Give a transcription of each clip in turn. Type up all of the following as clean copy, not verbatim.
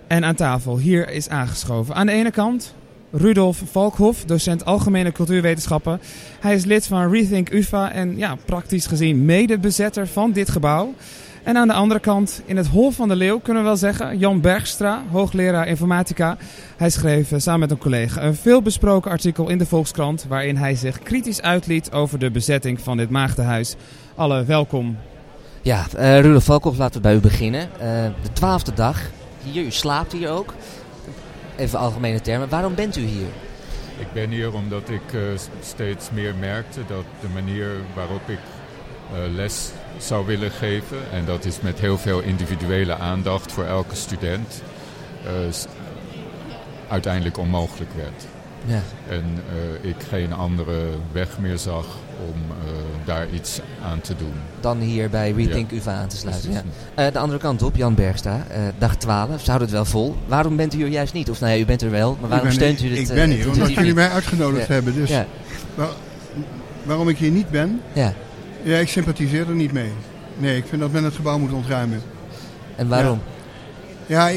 En aan tafel hier is aangeschoven. Aan de ene kant Rudolf Valkhoff, docent Algemene Cultuurwetenschappen. Hij is lid van Rethink UvA en praktisch gezien medebezetter van dit gebouw. En aan de andere kant, in het Hol van de Leeuw, kunnen we wel zeggen, Jan Bergstra, hoogleraar informatica. Hij schreef samen met een collega een veelbesproken artikel in de Volkskrant, waarin hij zich kritisch uitliet over de bezetting van dit maagdenhuis. Alle welkom. Ja, Rudolf Valkhoff, laten we bij u beginnen. De 12e dag hier, u slaapt hier ook. Even algemene termen, waarom bent u hier? Ik ben hier omdat ik steeds meer merkte dat de manier waarop ik les zou willen geven, en dat is met heel veel individuele aandacht voor elke student, uiteindelijk onmogelijk werd. Ja. En ik geen andere weg meer zag om daar iets aan te doen. Dan hier bij Rethink UvA aan te sluiten. Ja. De andere kant op, Jan Bergstra, dag 12, ze houden het wel vol. Waarom bent u hier juist niet? Of u bent er wel, maar waarom steunt u dit? Ik ben hier omdat jullie mij uitgenodigd hebben. Dus waarom ik hier niet ben? Ja. Ja, ik sympathiseer er niet mee. Nee, ik vind dat men het gebouw moet ontruimen. En waarom? Ja,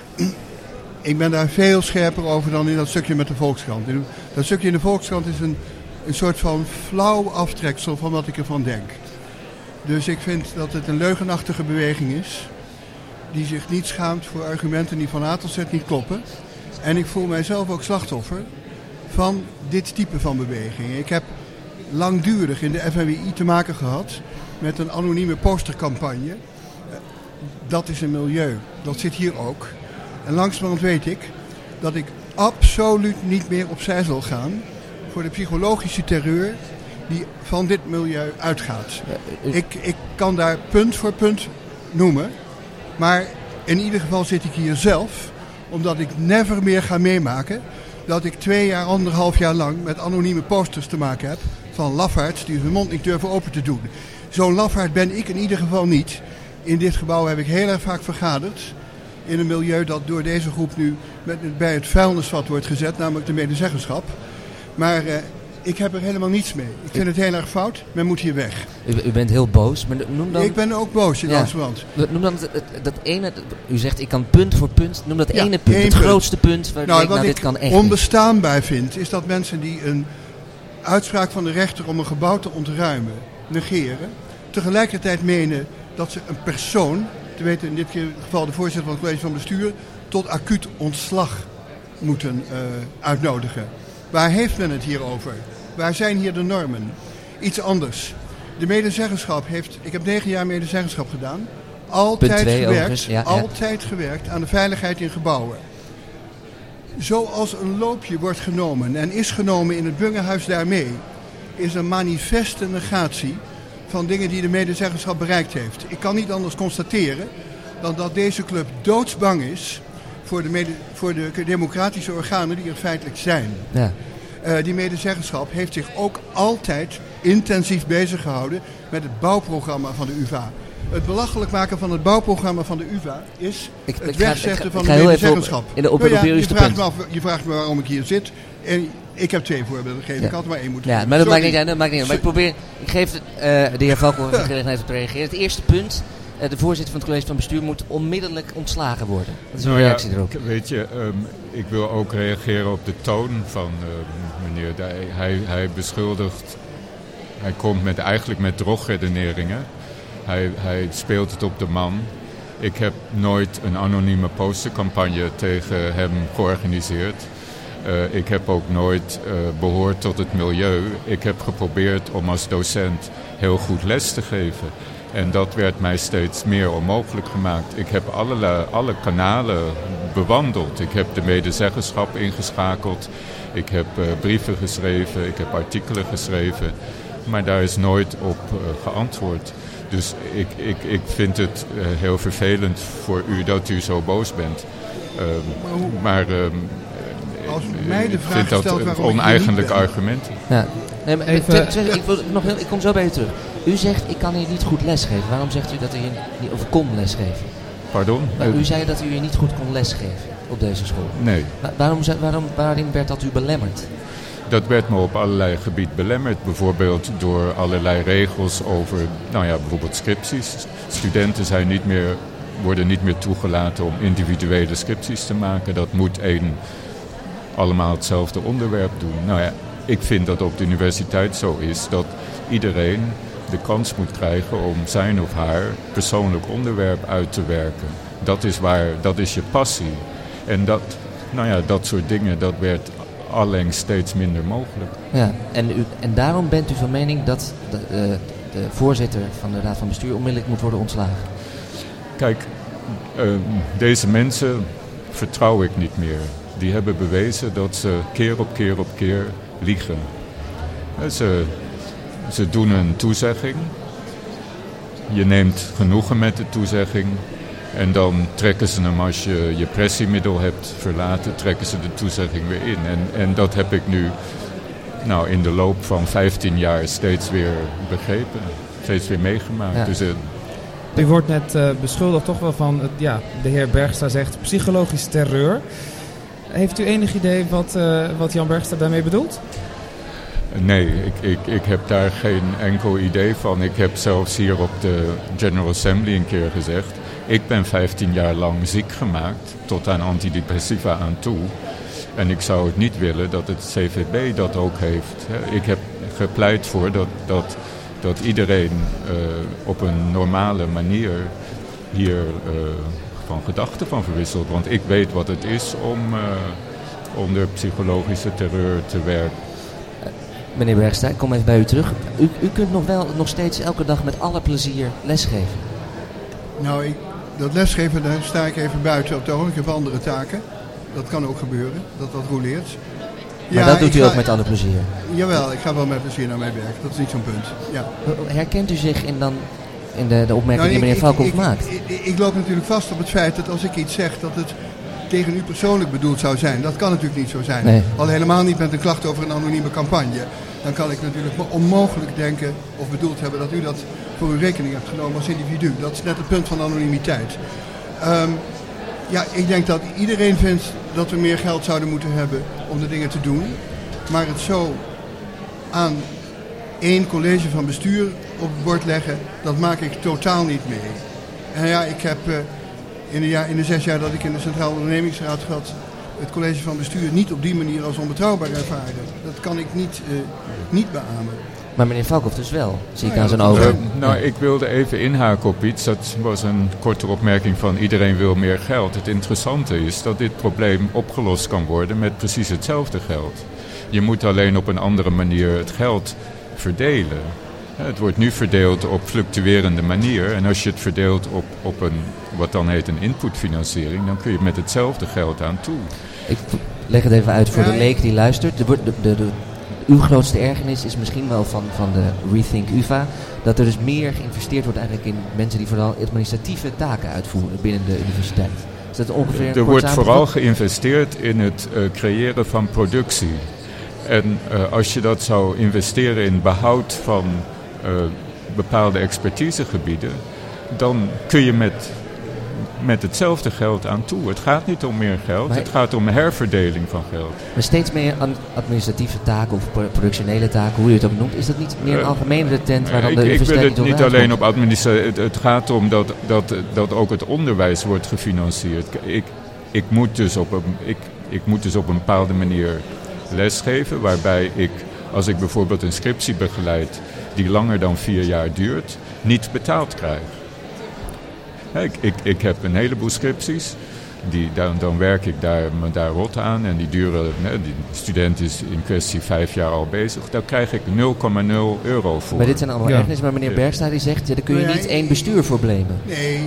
ik ben daar veel scherper over dan in dat stukje met de Volkskrant. Dat stukje in de Volkskrant is een soort van flauw aftreksel van wat ik ervan denk. Dus ik vind dat het een leugenachtige beweging is, die zich niet schaamt voor argumenten die van A tot Z niet kloppen. En ik voel mijzelf ook slachtoffer van dit type van bewegingen. Ik heb langdurig in de FNWI te maken gehad met een anonieme postercampagne. Dat is een milieu. Dat zit hier ook. En langzamerhand weet ik dat ik absoluut niet meer opzij zal gaan voor de psychologische terreur die van dit milieu uitgaat. Ik kan daar punt voor punt noemen. Maar in ieder geval zit ik hier zelf, omdat ik never meer ga meemaken dat ik 2,5 jaar lang met anonieme posters te maken heb van lafaards die hun mond niet durven open te doen. Zo'n lafaard ben ik in ieder geval niet. In dit gebouw heb ik heel erg vaak vergaderd in een milieu dat door deze groep nu bij het vuilnisvat wordt gezet, namelijk de medezeggenschap. Maar ik heb er helemaal niets mee. Ik vind het heel erg fout. Men moet hier weg. U bent heel boos. Maar noem dan... Ik ben ook boos in Amsterdam. Noem dan dat ene... U zegt ik kan punt voor punt. Noem dat ene punt. Het grootste punt. Waar dit kan echt onbestaanbaar vind, is dat mensen die een uitspraak van de rechter om een gebouw te ontruimen negeren, tegelijkertijd menen dat ze een persoon, te weten in dit geval de voorzitter van het college van bestuur, tot acuut ontslag moeten uitnodigen. Waar heeft men het hier over? Waar zijn hier de normen? Iets anders. De medezeggenschap heeft, ik heb 9 jaar medezeggenschap gedaan, altijd gewerkt aan de veiligheid in gebouwen. Zoals een loopje wordt genomen en is genomen in het Bungehuis daarmee, is een manifeste negatie van dingen die de medezeggenschap bereikt heeft. Ik kan niet anders constateren dan dat deze club doodsbang is voor de democratische organen die er feitelijk zijn. Ja. Die medezeggenschap heeft zich ook altijd intensief bezig gehouden met het bouwprogramma van de UvA. Het belachelijk maken van het bouwprogramma van de UvA is het wegzetten van de medezeggenschap. Je vraagt me waarom ik hier zit. En ik heb 2 voorbeelden gegeven. Ja. Ik had maar 1 moeten maar dat maakt niet uit. Maar ik geef de heer Valkhoff de gelegenheid om te reageren. Het eerste punt. De voorzitter van het college van bestuur moet onmiddellijk ontslagen worden. Dat is een reactie erop. Weet je, ik wil ook reageren op de toon van meneer. Hij beschuldigt, hij komt eigenlijk met drogredeneringen. Hij speelt het op de man. Ik heb nooit een anonieme postercampagne tegen hem georganiseerd. Ik heb ook nooit behoord tot het milieu. Ik heb geprobeerd om als docent heel goed les te geven. En dat werd mij steeds meer onmogelijk gemaakt. Ik heb alle kanalen bewandeld. Ik heb de medezeggenschap ingeschakeld. Ik heb brieven geschreven. Ik heb artikelen geschreven. Maar daar is nooit op geantwoord. Dus ik vind het heel vervelend voor u dat u zo boos bent. Als mij de vraag ik vind dat een oneigenlijk argument. Ja. Nee, maar ik kom zo bij u terug. U zegt, ik kan hier niet goed lesgeven. Waarom zegt u dat u hier niet over kon lesgeven? Pardon? U zei dat u hier niet goed kon lesgeven op deze school. Nee. Waarom werd dat u belemmerd? Dat werd me op allerlei gebieden belemmerd. Bijvoorbeeld door allerlei regels over, bijvoorbeeld scripties. Studenten zijn niet meer worden niet meer toegelaten om individuele scripties te maken. Dat moet allemaal hetzelfde onderwerp doen. Nou ja, ik vind dat op de universiteit zo is dat iedereen de kans moet krijgen om zijn of haar persoonlijk onderwerp uit te werken. Dat is je passie. En dat soort dingen, dat werd allengs steeds minder mogelijk. Ja, en daarom bent u van mening dat de voorzitter van de Raad van Bestuur onmiddellijk moet worden ontslagen? Kijk, deze mensen vertrouw ik niet meer. Die hebben bewezen dat ze keer op keer liegen. Ze doen een toezegging. Je neemt genoegen met de toezegging. En dan trekken ze hem, als je je pressiemiddel hebt verlaten, trekken ze de toezegging weer in. En dat heb ik nu in de loop van 15 jaar steeds weer begrepen. Steeds weer meegemaakt. Ja. Dus, u wordt net beschuldigd toch wel van, de heer Bergstra zegt, psychologisch terreur. Heeft u enig idee wat Jan Bergstra daarmee bedoelt? Nee, ik heb daar geen enkel idee van. Ik heb zelfs hier op de General Assembly een keer gezegd, ik ben 15 jaar lang ziek gemaakt, tot aan antidepressiva aan toe. En ik zou het niet willen dat het CVB dat ook heeft. Ik heb gepleit voor dat iedereen op een normale manier hier van gedachten van verwisselt. Want ik weet wat het is om onder psychologische terreur te werken. Meneer Bergstra, ik kom even bij u terug. U kunt nog steeds elke dag met alle plezier lesgeven. Nou, dat lesgeven, daar sta ik even buiten op de ogenblik. Ik heb andere taken. Dat kan ook gebeuren, dat roleert. Maar dat doet u ook met alle plezier? Jawel, ik ga wel met plezier naar mijn werk. Dat is niet zo'n punt. Ja. Herkent u zich in de opmerking die meneer Valkhoff maakt? Ik loop natuurlijk vast op het feit dat als ik iets zeg, dat het tegen u persoonlijk bedoeld zou zijn. Dat kan natuurlijk niet zo zijn. Nee. Al helemaal niet met een klacht over een anonieme campagne. Dan kan ik natuurlijk onmogelijk denken of bedoeld hebben dat u dat voor uw rekening hebt genomen als individu. Dat is net het punt van anonimiteit. Ik denk dat iedereen vindt dat we meer geld zouden moeten hebben om de dingen te doen. Maar het zo aan één college van bestuur op het bord leggen, dat maak ik totaal niet mee. En ik heb in de 6 jaar dat ik in de Centrale Ondernemingsraad zat, het college van bestuur niet op die manier als onbetrouwbaar ervaren. Dat kan ik niet beamen. Maar meneer Valkhoff dus wel, zie ik aan zijn ogen. Ik wilde even inhaken op iets. Dat was een korte opmerking van iedereen wil meer geld. Het interessante is dat dit probleem opgelost kan worden met precies hetzelfde geld. Je moet alleen op een andere manier het geld verdelen. Het wordt nu verdeeld op fluctuerende manier. En als je het verdeelt op een, wat dan heet een inputfinanciering, dan kun je met hetzelfde geld aan toe. Ik leg het even uit voor de leek die luistert. Uw grootste ergernis is misschien wel van de Rethink UvA, dat er dus meer geïnvesteerd wordt eigenlijk in mensen die vooral administratieve taken uitvoeren binnen de universiteit. Is dat ongeveer er wordt vooral geïnvesteerd in het creëren van productie. En als je dat zou investeren in behoud van bepaalde expertisegebieden, dan kun je met hetzelfde geld aan toe. Het gaat niet om meer geld, het gaat om herverdeling van geld. Maar steeds meer administratieve taken of productionele taken, hoe je het ook noemt, is dat niet meer een algemenere tent waar dan de universiteit niet op Ik wil het niet alleen op administratie. Het gaat om dat ook het onderwijs wordt gefinancierd. Ik moet dus op een bepaalde manier lesgeven, waarbij ik, als ik bijvoorbeeld een scriptie begeleid die langer dan 4 jaar duurt, niet betaald krijg. Ik heb een heleboel scripties, dan werk ik daar rot aan en die duren, die student is in kwestie 5 jaar al bezig, daar krijg ik 0,0 euro voor. Maar dit zijn allemaal ergernis, maar meneer Bergstra die zegt, daar kun je niet één bestuur voor blamen. Nee,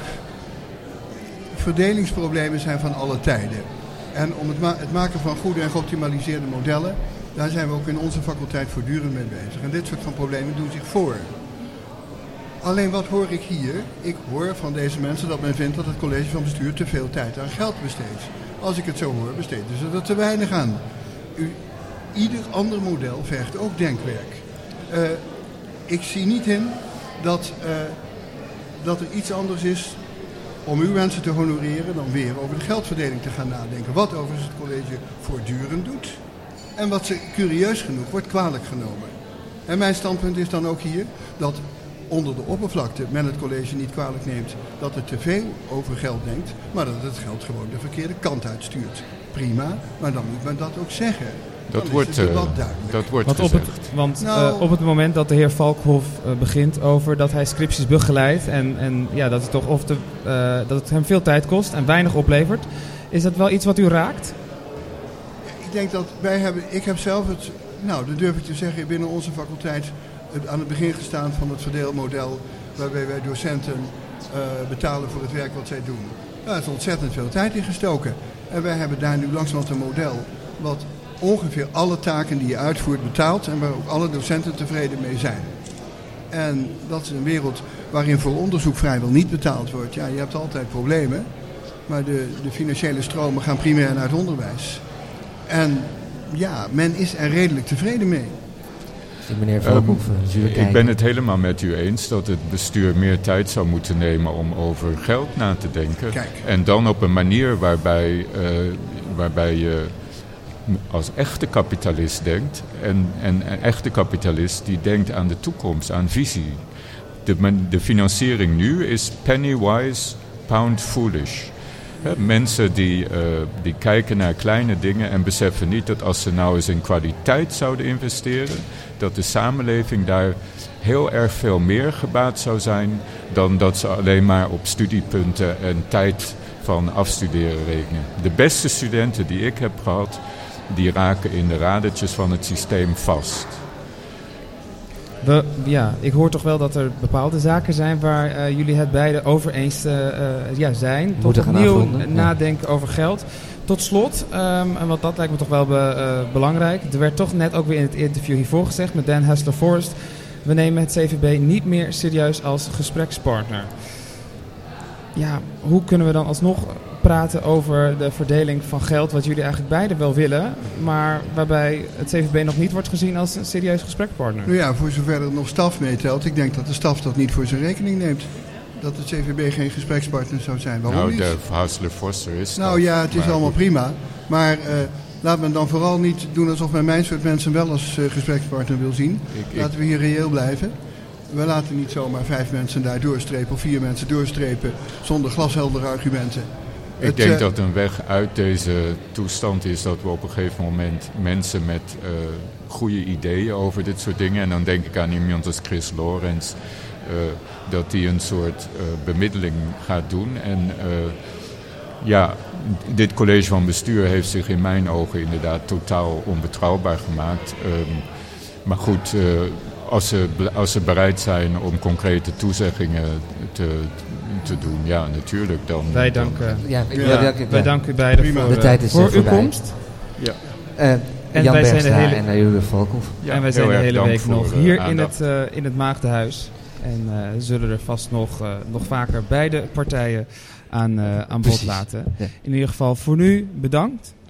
verdelingsproblemen zijn van alle tijden. En om het maken van goede en geoptimaliseerde modellen, daar zijn we ook in onze faculteit voortdurend mee bezig. En dit soort van problemen doen zich voor. Alleen wat hoor ik hier? Ik hoor van deze mensen dat men vindt dat het college van bestuur te veel tijd aan geld besteedt. Als ik het zo hoor, besteden ze er te weinig aan. Ieder ander model vergt ook denkwerk. Ik zie niet in dat er iets anders is om uw mensen te honoreren dan weer over de geldverdeling te gaan nadenken. Wat overigens het college voortdurend doet. En wat ze curieus genoeg wordt kwalijk genomen. En mijn standpunt is dan ook hier dat onder de oppervlakte men het college niet kwalijk neemt dat het te veel over geld denkt, maar dat het geld gewoon de verkeerde kant uitstuurt. Prima, maar dan moet men dat ook zeggen. Dat wordt gezegd. Op het moment dat de heer Valkhof begint over dat hij scripties begeleidt en dat het toch dat het hem veel tijd kost en weinig oplevert, is dat wel iets wat u raakt? Ik denk dat ik heb zelf dat durf ik te zeggen, binnen onze faculteit aan het begin gestaan van het verdeelmodel waarbij wij docenten betalen voor het werk wat zij doen. Daar is ontzettend veel tijd in gestoken. En wij hebben daar nu langzamerhand een model wat ongeveer alle taken die je uitvoert betaalt en waar ook alle docenten tevreden mee zijn. En dat is een wereld waarin voor onderzoek vrijwel niet betaald wordt. Ja, je hebt altijd problemen, maar de financiële stromen gaan primair naar het onderwijs. En ja, men is er redelijk tevreden mee. Meneer Valkhof, ik ben het helemaal met u eens dat het bestuur meer tijd zou moeten nemen om over geld na te denken. Kijk. En dan op een manier waarbij je als echte kapitalist denkt. En een echte kapitalist die denkt aan de toekomst, aan visie. De financiering nu is penny wise, pound foolish. Mensen die kijken naar kleine dingen en beseffen niet dat als ze nou eens in kwaliteit zouden investeren, dat de samenleving daar heel erg veel meer gebaat zou zijn dan dat ze alleen maar op studiepunten en tijd van afstuderen rekenen. De beste studenten die ik heb gehad, die raken in de radertjes van het systeem vast. Ik hoor toch wel dat er bepaalde zaken zijn waar jullie het beide over eens zijn. Tot opnieuw nadenken over geld. Tot slot, want dat lijkt me toch wel belangrijk. Er werd toch net ook weer in het interview hiervoor gezegd met Dan Hessler-Forrest: we nemen het CVB niet meer serieus als gesprekspartner. Ja, hoe kunnen we dan alsnog praten over de verdeling van geld, wat jullie eigenlijk beide wel willen, maar waarbij het CVB nog niet wordt gezien als een serieus gesprekspartner? Nou ja, voor zover er nog staf meetelt. Ik denk dat de staf dat niet voor zijn rekening neemt. Dat het CVB geen gesprekspartner zou zijn. Waarom niet? De Hessler-Forrest is staf. Nou ja, het is allemaal prima. Maar laat men dan vooral niet doen alsof men mijn soort mensen wel als gesprekspartner wil zien. Laten we hier reëel blijven. We laten niet zomaar 5 mensen daar doorstrepen of 4 mensen doorstrepen zonder glasheldere argumenten. Ik denk dat een weg uit deze toestand is dat we op een gegeven moment mensen met goede ideeën over dit soort dingen, en dan denk ik aan iemand als Chris Lorenz, dat die een soort bemiddeling gaat doen. En dit college van bestuur heeft zich in mijn ogen inderdaad totaal onbetrouwbaar gemaakt. Maar goed, als ze bereid zijn om concrete toezeggingen te doen, ja, natuurlijk. Dan, wij danken. Wij danken u beiden voor, de tijd is voor uw voorbij. komst. Ja. En Jan Bergstra en Jure Valkhof. Ja, en wij zijn de hele week nog hier in het Maagdenhuis. En zullen er vast nog vaker beide partijen aan bod laten. Ja. In ieder geval voor nu bedankt.